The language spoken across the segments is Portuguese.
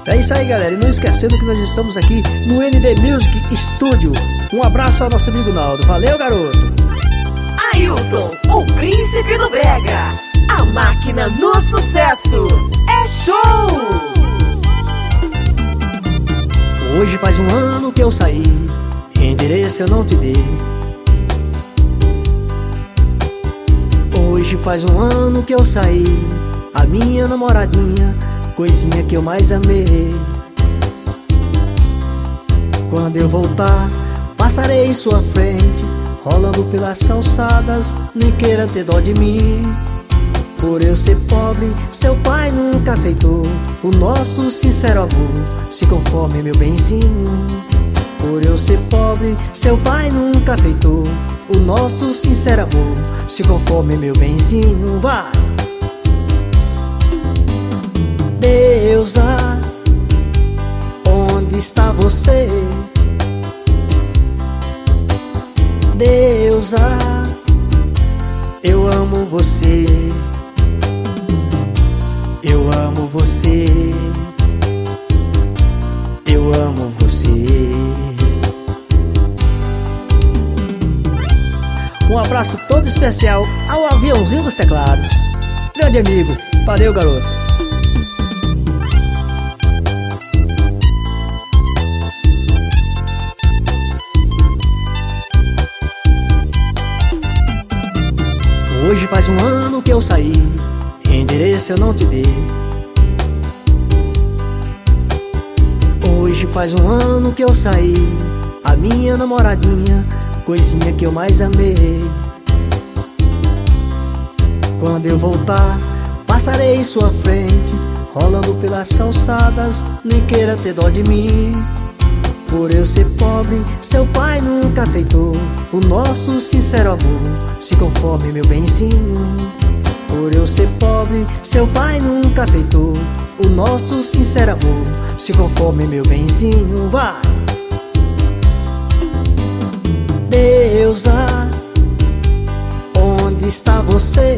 É isso aí, galera, e não esquecendo que nós estamos aqui no ND Music Studio. Um abraço ao nosso amigo Naldo. Valeu, garoto! Ailton, o príncipe do brega, a máquina no sucesso. É show! Hoje faz um ano que eu saí, endereço eu não te dei. Hoje faz um ano que eu saí, a minha namoradinha, coisinha que eu mais amei. Quando eu voltar, passarei em sua frente, rolando pelas calçadas, nem queira ter dó de mim. Por eu ser pobre, seu pai nunca aceitou o nosso sincero amor, se conforme meu benzinho. Por eu ser pobre, seu pai nunca aceitou o nosso sincero amor, se conforme meu benzinho. Vai! Deusa, onde está você? Deusa, eu amo você. Eu amo você. Eu amo você. Um abraço todo especial ao aviãozinho dos teclados. Grande amigo, valeu, garoto. Hoje faz um ano que eu saí, endereço eu não te dei. Hoje faz um ano que eu saí, a minha namoradinha, coisinha que eu mais amei. Quando eu voltar, passarei em sua frente, rolando pelas calçadas, nem queira ter dó de mim. Por eu ser pobre, seu pai nunca aceitou o nosso sincero amor, se conforme meu benzinho. Por eu ser pobre, seu pai nunca aceitou o nosso sincero amor, se conforme meu benzinho. Vai! Deusa, onde está você?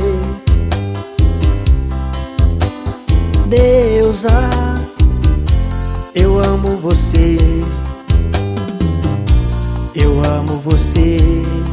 Deusa, eu amo você. Eu amo você.